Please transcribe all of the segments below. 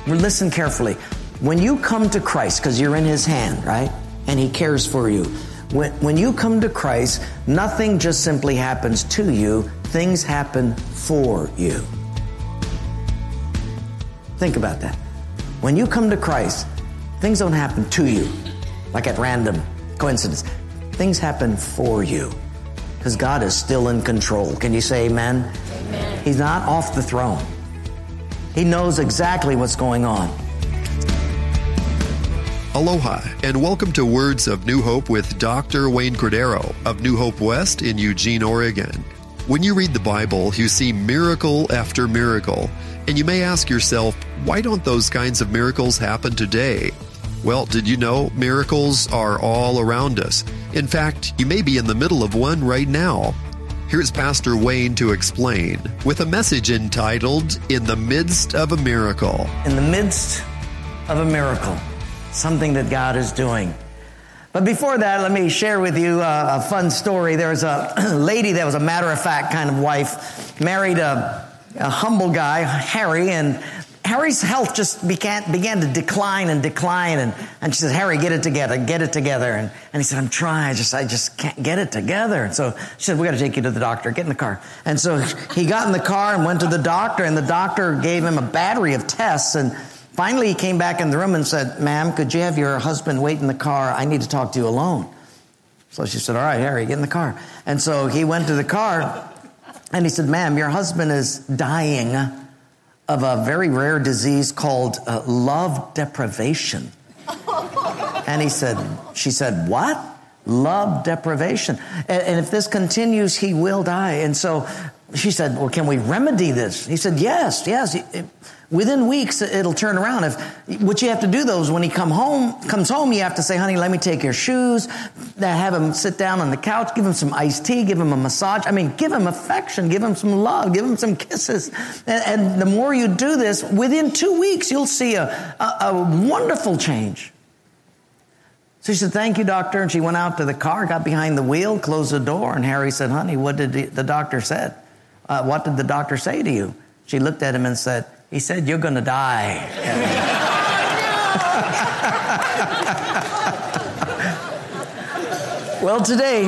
Listen carefully. When you come to Christ, because you're in His hand, right? And He cares for you. When you come to Christ, nothing just simply happens to you. Things happen for you. Think about that. When you come to Christ, things don't happen to you, like at random coincidence. Things happen for you, because God is still in control. Can you say amen? Amen. He's not off the throne. He knows exactly what's going on. Aloha, and welcome to Words of New Hope with Dr. Wayne Cordero of New Hope West in Eugene, Oregon. When you read the Bible, you see miracle after miracle, and you may ask yourself, why don't those kinds of miracles happen today? Well, did you know miracles are all around us? In fact, you may be in the middle of one right now. Here's Pastor Wayne to explain with a message entitled, In the Midst of a Miracle. In the midst of a miracle, something that God is doing. But before that, let me share with you a fun story. There was a lady that was a matter-of-fact kind of wife, married a humble guy, Harry, and Harry's health just began to decline. And she said, Harry, get it together. And he said, I'm trying, I just can't get it together. And so she said, we got to take you to the doctor, get in the car. And so he got in the car and went to the doctor, and the doctor gave him a battery of tests, and finally, he came back in the room and said, ma'am, could you have your husband wait in the car? I need to talk to you alone. So she said, all right, Harry, get in the car. And so he went to the car, and he said, ma'am, your husband is dying of a very rare disease called love deprivation. And she said, what? Love deprivation. And if this continues, he will die. And so she said, well, can we remedy this? He said, yes. Within weeks, it'll turn around. What you have to do, though, is when he comes home, you have to say, honey, let me take your shoes, have him sit down on the couch, give him some iced tea, give him a massage. Give him affection, give him some love, give him some kisses. And the more you do this, within 2 weeks, you'll see a wonderful change. So she said, thank you, doctor. And she went out to the car, got behind the wheel, closed the door. And Harry said, honey, what did the doctor say? What did the doctor say to you? She looked at him and said, he said, you're going to die. Well, today,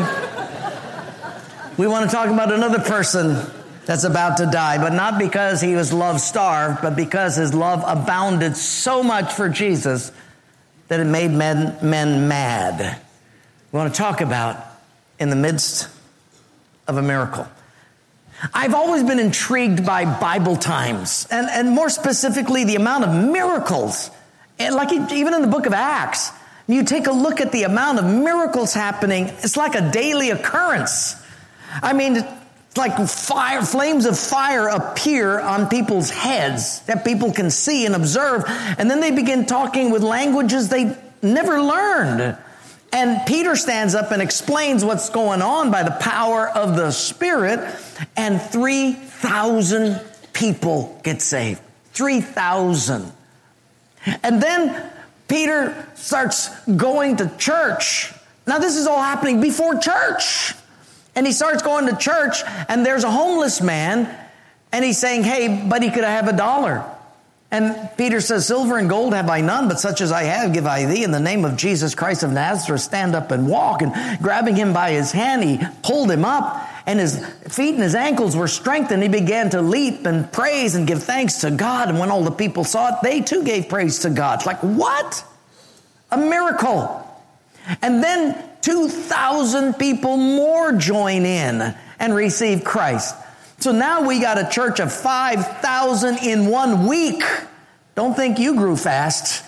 we want to talk about another person that's about to die, but not because he was love-starved, but because his love abounded so much for Jesus that it made men mad. We want to talk about in the midst of a miracle. I've always been intrigued by Bible times, and more specifically, the amount of miracles. And like even in the book of Acts, you take a look at the amount of miracles happening, it's like a daily occurrence. It's like flames of fire appear on people's heads that people can see and observe, and then they begin talking with languages they never learned. And Peter stands up and explains what's going on by the power of the Spirit, and 3,000 people get saved. 3,000. And then Peter starts going to church. Now this is all happening before church. And he starts going to church, and there's a homeless man, and he's saying, hey, buddy, could I have $1? And Peter says, silver and gold have I none, but such as I have give I thee. In the name of Jesus Christ of Nazareth, stand up and walk. And grabbing him by his hand, he pulled him up, and his feet and his ankles were strengthened. He began to leap and praise and give thanks to God. And when all the people saw it, they too gave praise to God. It's like, what? A miracle. And then 2,000 people more join in and receive Christ. So now we got a church of 5,000 in 1 week. Don't think you grew fast.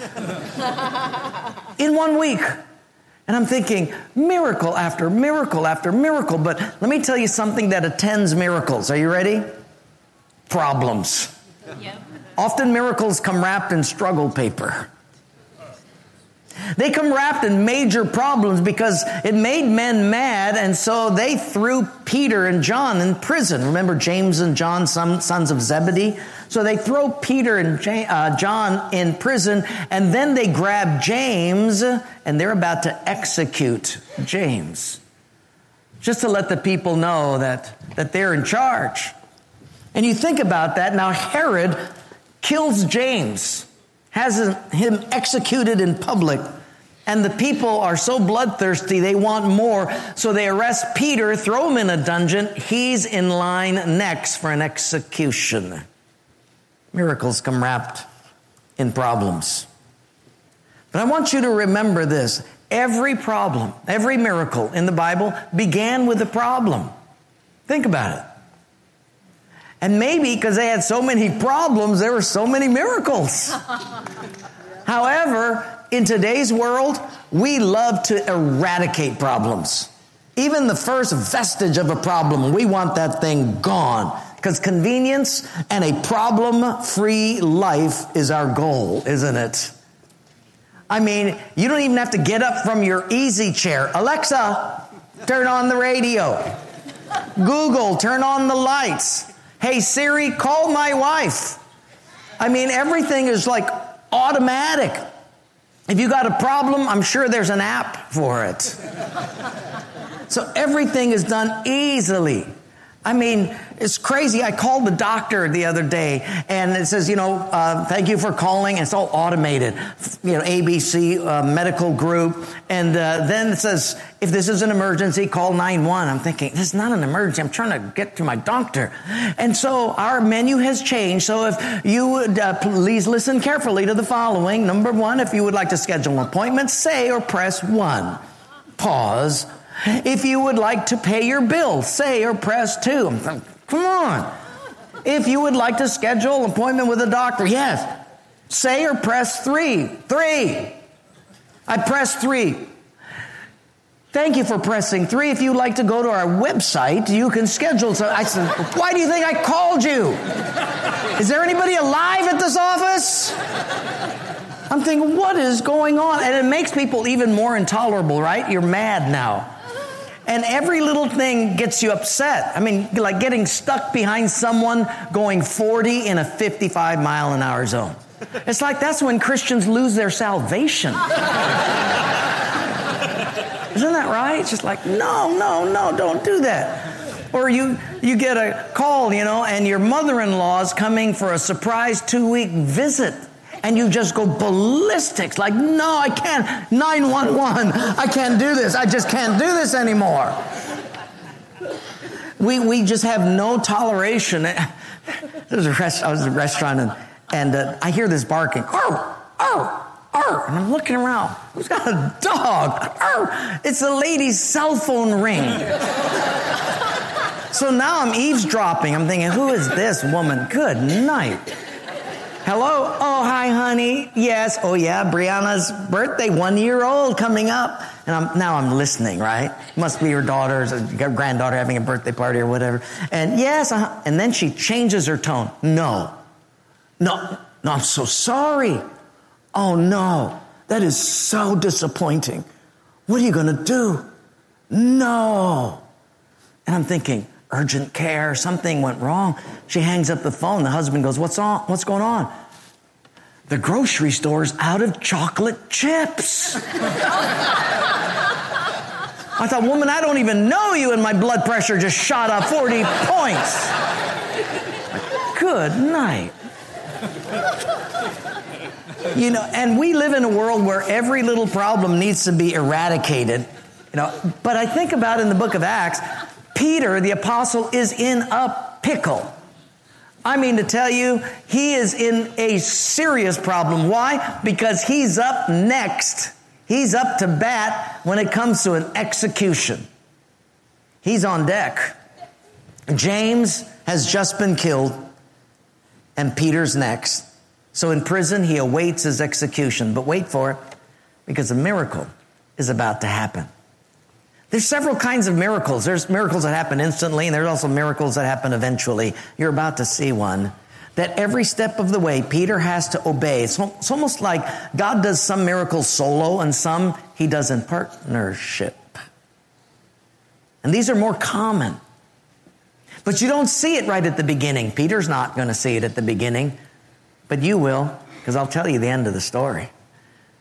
In 1 week. And I'm thinking, miracle after miracle after miracle. But let me tell you something that attends miracles. Are you ready? Problems. Yep. Often miracles come wrapped in struggle paper. They come wrapped in major problems because it made men mad, and so they threw Peter and John in prison. Remember James and John, sons of Zebedee? So they throw Peter and John in prison, and then they grab James, and they're about to execute James. Just to let the people know that they're in charge. And you think about that. Now Herod kills James. has him executed in public. And the people are so bloodthirsty, they want more. So they arrest Peter, throw him in a dungeon. He's in line next for an execution. Miracles come wrapped in problems. But I want you to remember this. Every problem, every miracle in the Bible began with a problem. Think about it. And maybe because they had so many problems, there were so many miracles. However, in today's world, we love to eradicate problems. Even the first vestige of a problem, we want that thing gone. Because convenience and a problem-free life is our goal, isn't it? I mean, you don't even have to get up from your easy chair. Alexa, turn on the radio. Google, turn on the lights. Hey, Siri, call my wife. I mean, everything is like automatic. If you got a problem, I'm sure there's an app for it. So everything is done easily. I mean, it's crazy. I called the doctor the other day, and it says, thank you for calling. It's all automated, ABC medical group. And then it says, if this is an emergency, call 911. I'm thinking, this is not an emergency. I'm trying to get to my doctor. And so our menu has changed. So if you would please listen carefully to the following. Number 1, if you would like to schedule an appointment, say or press 1. Pause. If you would like to pay your bill, say or press 2. I'm thinking, come on. If you would like to schedule an appointment with a doctor, yes. Say or press 3. 3. I press 3. Thank you for pressing 3. If you'd like to go to our website, you can schedule. So I said, why do you think I called you? Is there anybody alive at this office? I'm thinking, what is going on? And it makes people even more intolerable, right? You're mad now. And every little thing gets you upset. I mean, like getting stuck behind someone going 40 in a 55-mile-an-hour zone. It's like that's when Christians lose their salvation. Isn't that right? It's just like, no, don't do that. Or you get a call, and your mother-in-law's coming for a surprise 2-week visit. And you just go ballistics, like, no, I can't, 911, I can't do this, I just can't do this anymore. We just have no toleration. I was at a restaurant, and I hear this barking, arr, arr, arr, and I'm looking around, who's got a dog? Arr, it's a lady's cell phone ring. So now I'm eavesdropping, I'm thinking, who is this woman? Good night. Hello? Oh, hi, honey. Yes. Oh, yeah, Brianna's birthday, 1 year old coming up. And now I'm listening, right? Must be her daughter's granddaughter having a birthday party or whatever. And yes, and then she changes her tone. No, I'm so sorry. Oh, no, that is so disappointing. What are you going to do? No. And I'm thinking, urgent care, something went wrong. She hangs up the phone. The husband goes, what's going on? The grocery store's out of chocolate chips. I thought, woman, I don't even know you, and my blood pressure just shot up 40 points. Good night. And we live in a world where every little problem needs to be eradicated. But I think about in the book of Acts, Peter, the apostle, is in a pickle. I mean to tell you, he is in a serious problem. Why? Because he's up next. He's up to bat when it comes to an execution. He's on deck. James has just been killed, and Peter's next. So in prison, he awaits his execution. But wait for it, because a miracle is about to happen. There's several kinds of miracles. There's miracles that happen instantly, and there's also miracles that happen eventually. You're about to see one. That every step of the way, Peter has to obey. It's almost like God does some miracles solo, and some he does in partnership. And these are more common. But you don't see it right at the beginning. Peter's not going to see it at the beginning, but you will, because I'll tell you the end of the story.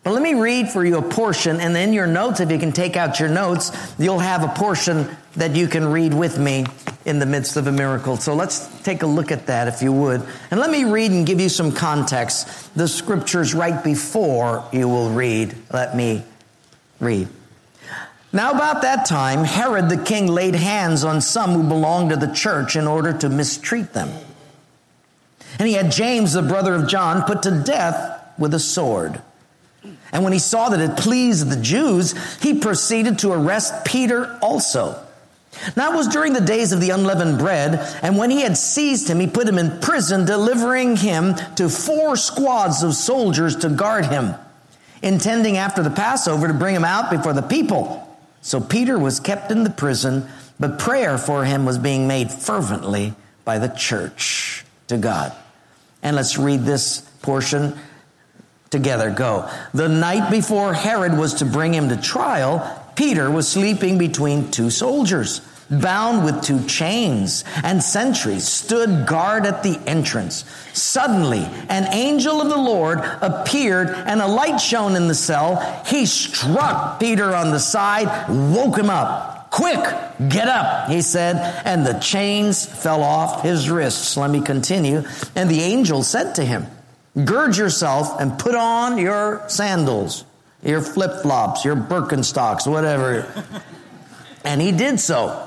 But let me read for you a portion, and in your notes, if you can take out your notes, you'll have a portion that you can read with me in the midst of a miracle. So let's take a look at that, if you would. And let me read and give you some context. The scriptures right before you will read. Let me read. Now about that time, Herod the king laid hands on some who belonged to the church in order to mistreat them. And he had James, the brother of John, put to death with a sword. And when he saw that it pleased the Jews, he proceeded to arrest Peter also. Now it was during the days of the unleavened bread, and when he had seized him, he put him in prison, delivering him to 4 squads of soldiers to guard him, intending after the Passover to bring him out before the people. So Peter was kept in the prison, but prayer for him was being made fervently by the church to God. And let's read this portion together. Go. The night before Herod was to bring him to trial, Peter was sleeping between 2 soldiers, bound with 2 chains, and sentries stood guard at the entrance. Suddenly, an angel of the Lord appeared, and a light shone in the cell. He struck Peter on the side, woke him up. Quick, get up, he said, and the chains fell off his wrists. Let me continue. And the angel said to him, gird yourself and put on your sandals, your flip-flops, your Birkenstocks, whatever. And he did so.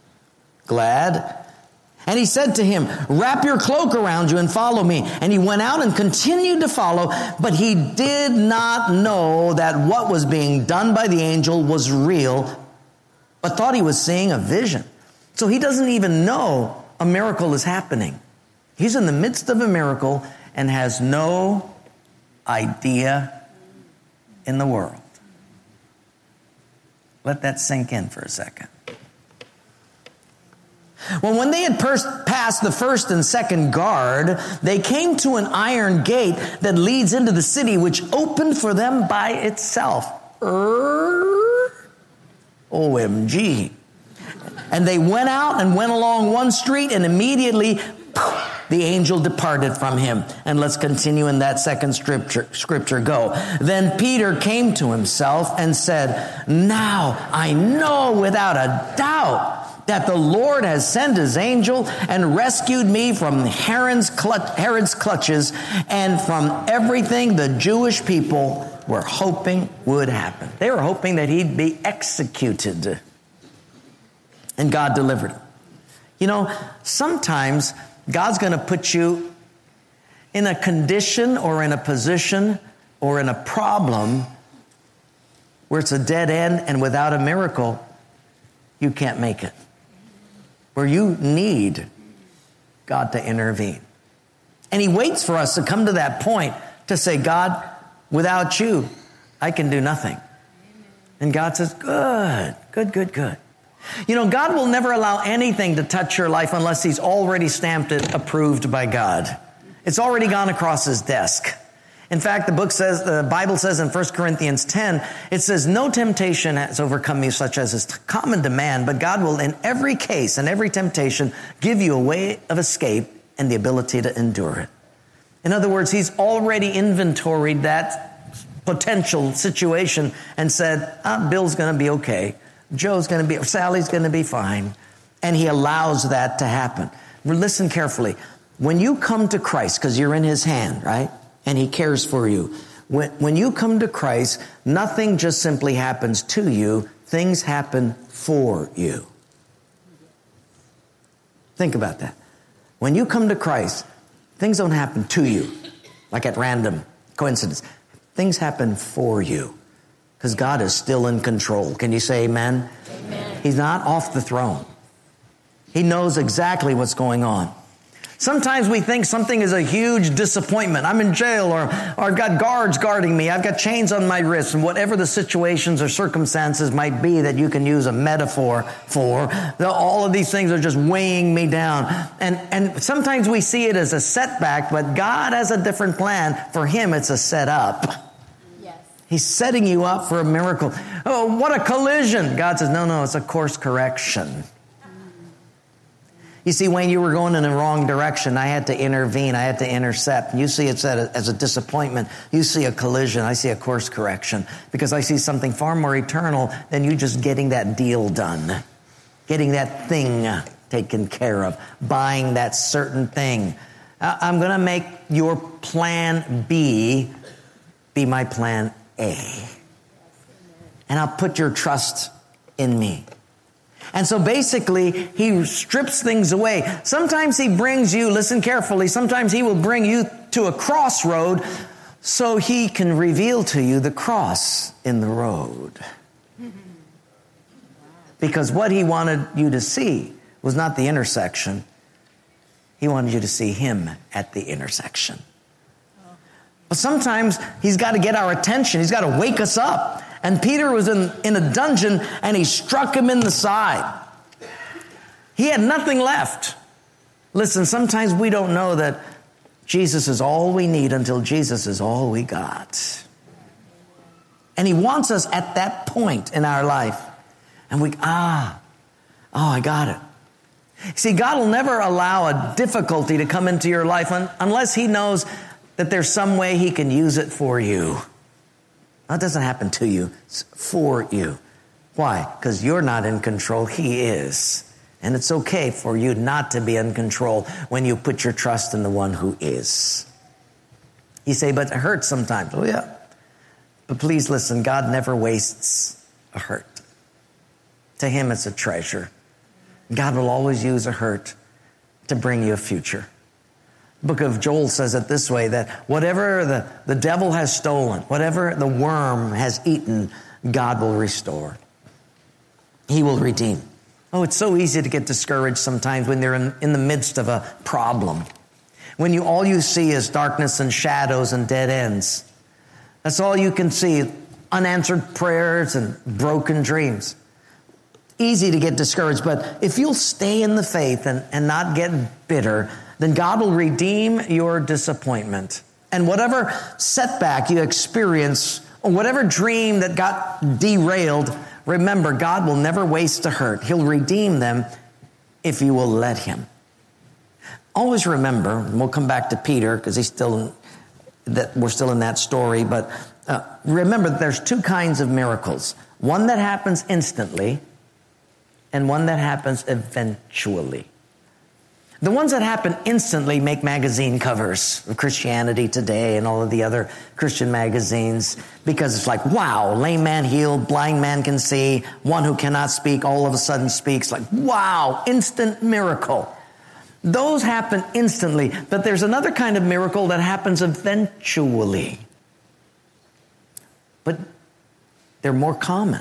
Glad. And he said to him, wrap your cloak around you and follow me. And he went out and continued to follow, but he did not know that what was being done by the angel was real, but thought he was seeing a vision. So he doesn't even know a miracle is happening. He's in the midst of a miracle and has no idea in the world. Let that sink in for a second. Well, when they had passed the first and second guard, they came to an iron gate that leads into the city, which opened for them by itself. OMG. And they went out and went along one street, and immediately the angel departed from him. And let's continue in that second scripture. Go. Then Peter came to himself and said, now I know without a doubt that the Lord has sent his angel and rescued me from Herod's clutches and from everything the Jewish people were hoping would happen. They were hoping that he'd be executed. And God delivered him. You know, sometimes God's going to put you in a condition or in a position or in a problem where it's a dead end, and without a miracle, you can't make it. Where you need God to intervene. And he waits for us to come to that point to say, God, without you, I can do nothing. And God says, good. You know, God will never allow anything to touch your life unless he's already stamped it approved by God. It's already gone across his desk. In fact, the Bible says in 1 Corinthians 10, it says, no temptation has overcome you such as is common to man, but God will in every case and every temptation give you a way of escape and the ability to endure it. In other words, he's already inventoried that potential situation and said, Bill's going to be okay. Sally's going to be fine. And he allows that to happen. Listen carefully. When you come to Christ, because you're in his hand, right? And he cares for you. When you come to Christ, nothing just simply happens to you. Things happen for you. Think about that. When you come to Christ, things don't happen to you, like at random coincidence. Things happen for you, because God is still in control. Can you say amen? Amen. He's not off the throne. He knows exactly what's going on. Sometimes we think something is a huge disappointment. I'm in jail, or I've got guards guarding me. I've got chains on my wrists, and whatever the situations or circumstances might be that you can use a metaphor for, all of these things are just weighing me down. And sometimes we see it as a setback, but God has a different plan. For him, it's a setup. Yes. He's setting you up for a miracle. Oh, what a collision. God says, no, it's a course correction. You see, Wayne, you were going in the wrong direction. I had to intervene. I had to intercept. You see it as a disappointment. You see a collision. I see a course correction, because I see something far more eternal than you just getting that deal done, getting that thing taken care of, buying that certain thing. I'm going to make your plan B be my plan A. And I'll put your trust in me. And so basically, he strips things away. Sometimes he brings you, listen carefully, sometimes he will bring you to a crossroad so he can reveal to you the cross in the road. Because what he wanted you to see was not the intersection. He wanted you to see him at the intersection. But sometimes he's got to get our attention. He's got to wake us up. And Peter was in a dungeon, and he struck him in the side. He had nothing left. Listen, sometimes we don't know that Jesus is all we need until Jesus is all we got. And he wants us at that point in our life. And I got it. See, God will never allow a difficulty to come into your life unless he knows that there's some way he can use it for you. That doesn't happen to you. It's for you. Why? Because you're not in control. He is. And it's okay for you not to be in control when you put your trust in the one who is. You say, but it hurts sometimes. Oh, yeah. But please listen, God never wastes a hurt. To him, it's a treasure. God will always use a hurt to bring you a future. The book of Joel says it this way, that whatever the devil has stolen, whatever the worm has eaten, God will restore. He will redeem. Oh, it's so easy to get discouraged sometimes when they're in the midst of a problem. When all you see is darkness and shadows and dead ends. That's all you can see, unanswered prayers and broken dreams. Easy to get discouraged, but if you'll stay in the faith and not get bitter, then God will redeem your disappointment. And whatever setback you experience, or whatever dream that got derailed, remember, God will never waste a hurt. He'll redeem them if you will let him. Always remember, and we'll come back to Peter because we're still in that story, but remember that there's two kinds of miracles. One that happens instantly and one that happens eventually. The ones that happen instantly make magazine covers of Christianity Today and all of the other Christian magazines, because it's like, wow, lame man healed, blind man can see, one who cannot speak all of a sudden speaks. Like, wow, instant miracle. Those happen instantly, but there's another kind of miracle that happens eventually. But they're more common.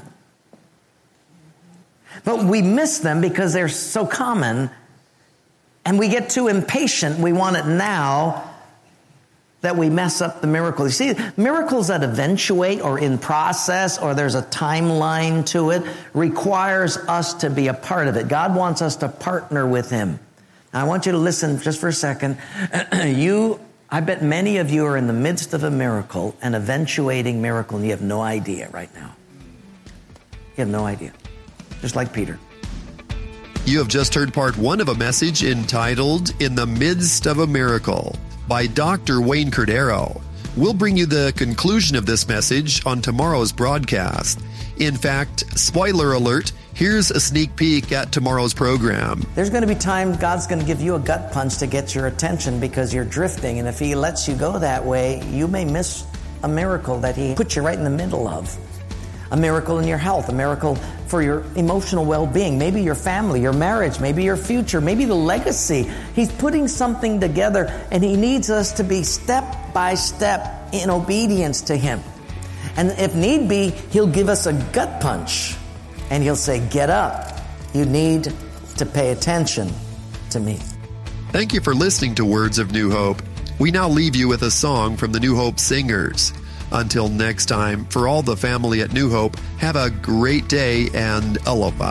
But we miss them because they're so common. And we get too impatient. We want it now that we mess up the miracle. You see, miracles that eventuate or in process or there's a timeline to it requires us to be a part of it. God wants us to partner with him. Now, I want you to listen just for a second. I bet many of you are in the midst of a miracle, an eventuating miracle, and you have no idea right now. You have no idea. Just like Peter. You have just heard part one of a message entitled In the Midst of a Miracle by Dr. Wayne Cordero. We'll bring you the conclusion of this message on tomorrow's broadcast. In fact, spoiler alert, here's a sneak peek at tomorrow's program. There's going to be times God's going to give you a gut punch to get your attention because you're drifting. And if he lets you go that way, you may miss a miracle that he put you right in the middle of. A miracle in your health, a miracle for your emotional well-being, maybe your family, your marriage, maybe your future, maybe the legacy. He's putting something together, and he needs us to be step by step in obedience to him. And if need be, he'll give us a gut punch, and he'll say, get up. You need to pay attention to me. Thank you for listening to Words of New Hope. We now leave you with a song from the New Hope Singers. Until next time, for all the family at New Hope, have a great day and aloha.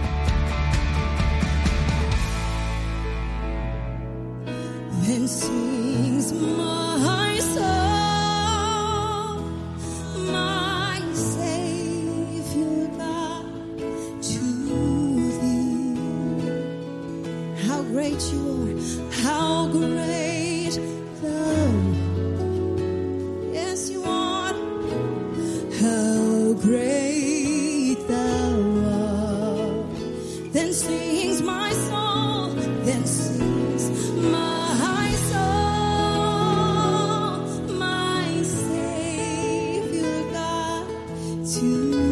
Then sings my soul, my Savior God, to thee. How great great you are. How great thou. Yes, you are. How great thou art. Then sings my soul. Then sings my soul. My Savior God to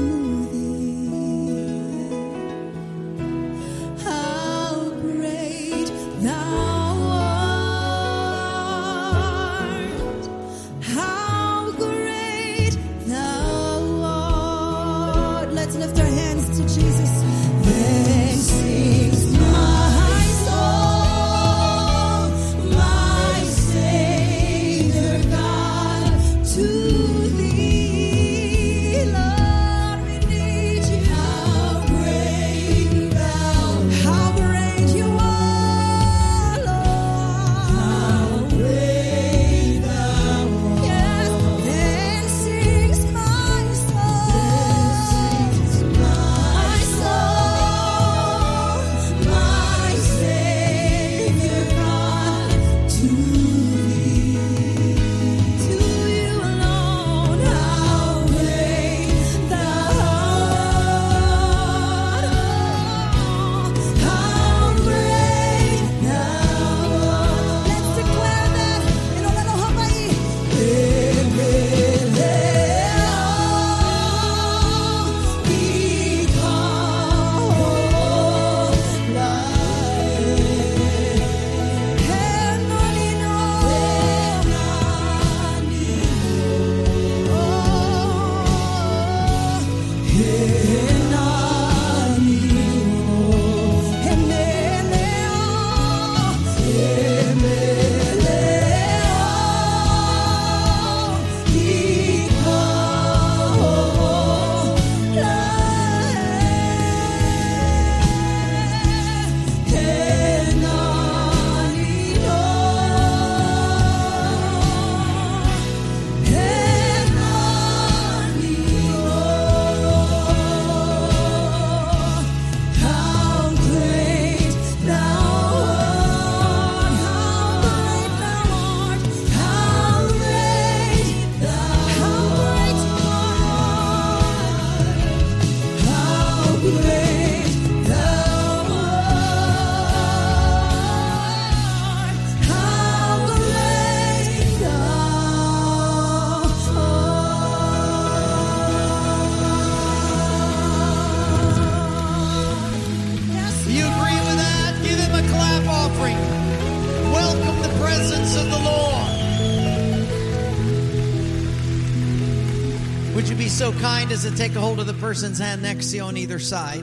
so kind as to take a hold of the person's hand next to you on either side.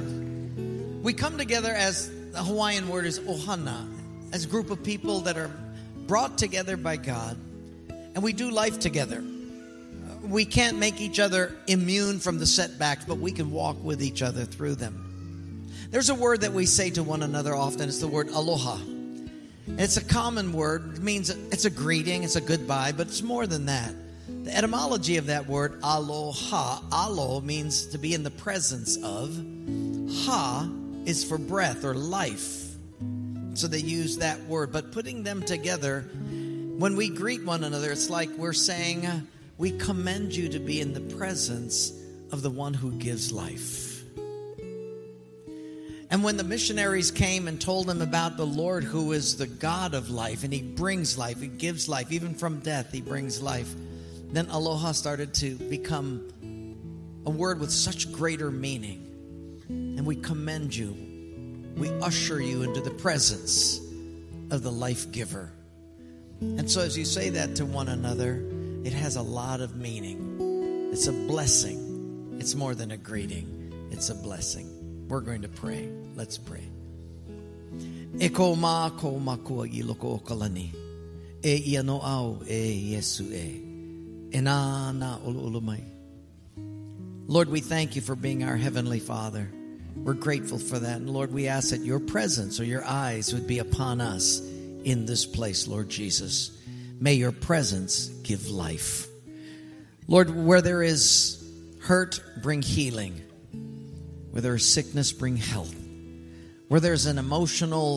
We come together as the Hawaiian word is ohana, as a group of people that are brought together by God, and we do life together. We can't make each other immune from the setbacks, but we can walk with each other through them. There's a word that we say to one another often. It's the word aloha. And it's a common word. It means it's a greeting, it's a goodbye, but it's more than that. The etymology of that word, aloha, alo means to be in the presence of. Ha is for breath or life. So they use that word. But putting them together, when we greet one another, it's like we're saying, we commend you to be in the presence of the one who gives life. And when the missionaries came and told them about the Lord who is the God of life, and he brings life, he gives life, even from death he brings life, then aloha started to become a word with such greater meaning. And we commend you. We usher you into the presence of the life giver. And so as you say that to one another, it has a lot of meaning. It's a blessing. It's more than a greeting. It's a blessing. We're going to pray. Let's pray. Eko ma ko makua I loko o kalani. E ia no au e Yesu e. E na na ulu mai. Lord, we thank you for being our Heavenly Father. We're grateful for that. And Lord, we ask that your presence or your eyes would be upon us in this place, Lord Jesus. May your presence give life. Lord, where there is hurt, bring healing. Where there is sickness, bring health. Where there's an emotional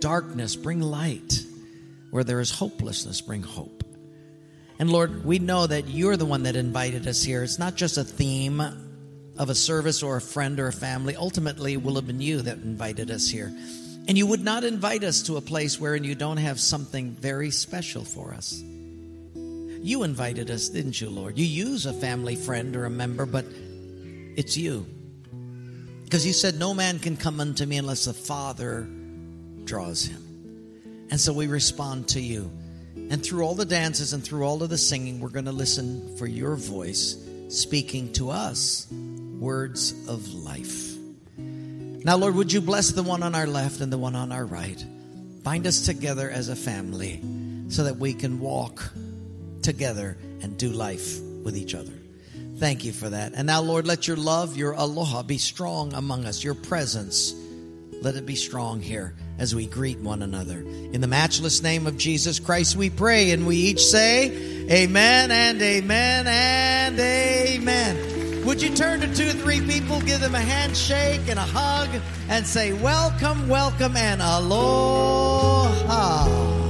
darkness, bring light. Where there is hopelessness, bring hope. And Lord, we know that you're the one that invited us here. It's not just a theme of a service or a friend or a family. Ultimately, it will have been you that invited us here. And you would not invite us to a place wherein you don't have something very special for us. You invited us, didn't you, Lord? You use a family friend or a member, but it's you. Because you said, no man can come unto me unless the Father draws him. And so we respond to you. And through all the dances and through all of the singing, we're going to listen for your voice speaking to us words of life. Now, Lord, would you bless the one on our left and the one on our right? Bind us together as a family so that we can walk together and do life with each other. Thank you for that. And now, Lord, let your love, your aloha be strong among us. Your presence, let it be strong here as we greet one another. In the matchless name of Jesus Christ, we pray, and we each say, amen and amen and amen. Would you turn to 2 or 3 people, give them a handshake and a hug, and say, welcome, welcome, and aloha.